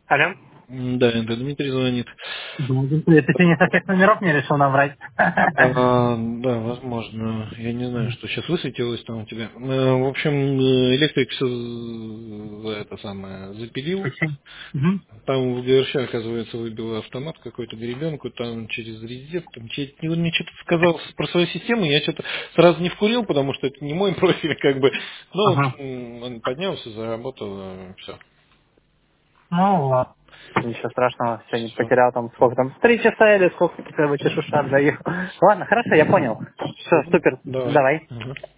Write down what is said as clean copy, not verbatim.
Алло. Да, это Дмитрий звонит. Ты не со всех номеров не решил набрать? Да, возможно. Я не знаю, что сейчас высветилось там у тебя. В общем, электрик все это самое запилил. Мгм. Там в ГРШ, оказывается, выбил автомат какой-то гребенку, там через резет, он мне что-то сказал про свою систему, я что-то сразу не вкурил, потому что это не мой профиль, как бы. Ну, в Ага. общем, он поднялся, заработал, все. Ну ладно. Ничего страшного, сегодня Все. потерял там сколько там, 3 часа или сколько, как бы чешуша заехал. Ладно, хорошо, я понял. Все, супер, Давай. давай. Ага.